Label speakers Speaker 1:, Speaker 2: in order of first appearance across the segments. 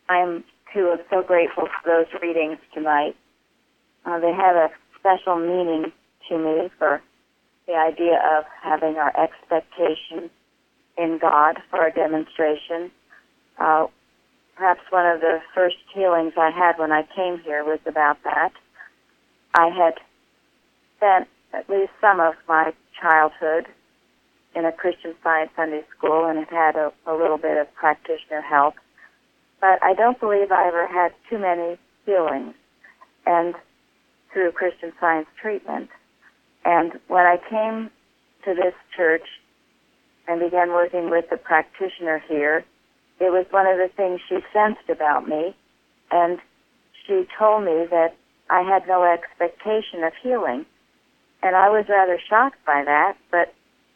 Speaker 1: I'm, too, so grateful for those readings tonight. They have a special meaning to me for the idea of having our expectation in God for our demonstration. Perhaps one of the first healings I had when I came here was about that. I had spent at least some of my childhood in a Christian Science Sunday school and had had a little bit of practitioner help. But I don't believe I ever had too many healings and through Christian Science treatment. And when I came to this church and began working with the practitioner here, it was one of the things she sensed about me, and she told me that I had no expectation of healing. And I was rather shocked by that, but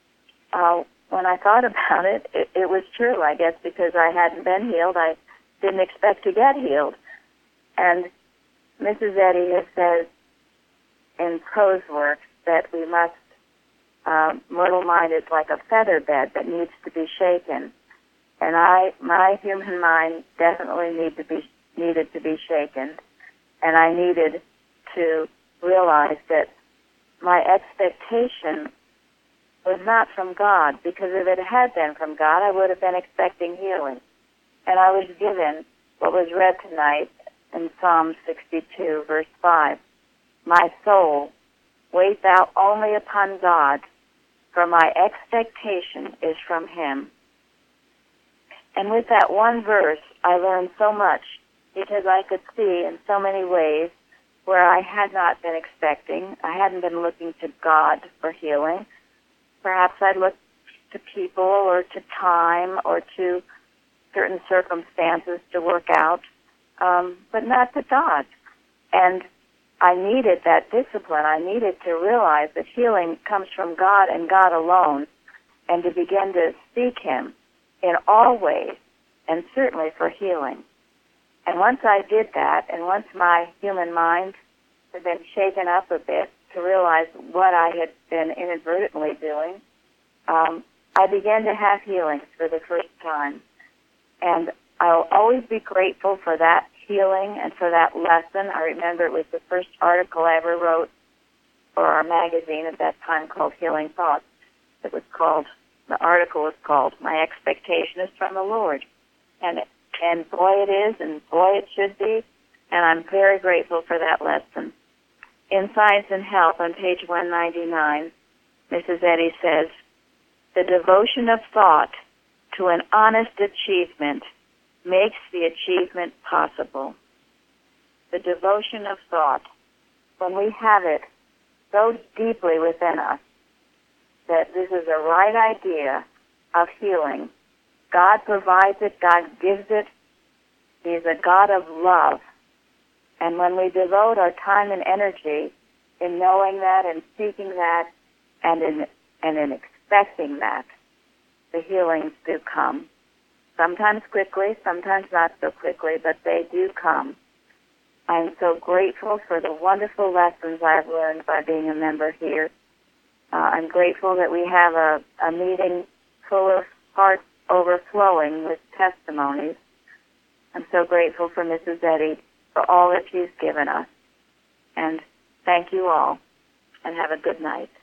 Speaker 1: when I thought about it, it was true, I guess, because I hadn't been healed. I didn't expect to get healed. And Mrs. Eddy has said in prose work that we must, mortal mind is like a feather bed that needs to be shaken. And my human mind definitely needed to be shaken. And I needed to realize that my expectation was not from God, because if it had been from God, I would have been expecting healing. And I was given what was read tonight in Psalm 62, verse 5. My soul, wait thou only upon God, for my expectation is from him. And with that one verse, I learned so much, because I could see in so many ways where I had not been expecting. I hadn't been looking to God for healing. Perhaps I looked to people or to time or to certain circumstances to work out, but not to God. And I needed that discipline. I needed to realize that healing comes from God and God alone, and to begin to seek him in all ways, and certainly for healing. And once I did that, and once my human mind had been shaken up a bit to realize what I had been inadvertently doing, I began to have healings for the first time. And I'll always be grateful for that healing and for that lesson. I remember it was the first article I ever wrote for our magazine at that time called Healing Thoughts. The article was called My Expectation is from the Lord. And boy it is, and boy it should be, and I'm very grateful for that lesson. In Science and Health on page 199, Mrs. Eddy says, the devotion of thought to an honest achievement makes the achievement possible. The devotion of thought, when we have it so deeply within us that this is the right idea of healing, God provides it, God gives it, he's a God of love. And when we devote our time and energy in knowing that and seeking that and in expecting that, the healings do come. Sometimes quickly, sometimes not so quickly, but they do come. I'm so grateful for the wonderful lessons I've learned by being a member here. I'm grateful that we have a meeting full of hearts overflowing with testimonies. I'm so grateful for Mrs. Eddy for all that she's given us. And thank you all, and have a good night.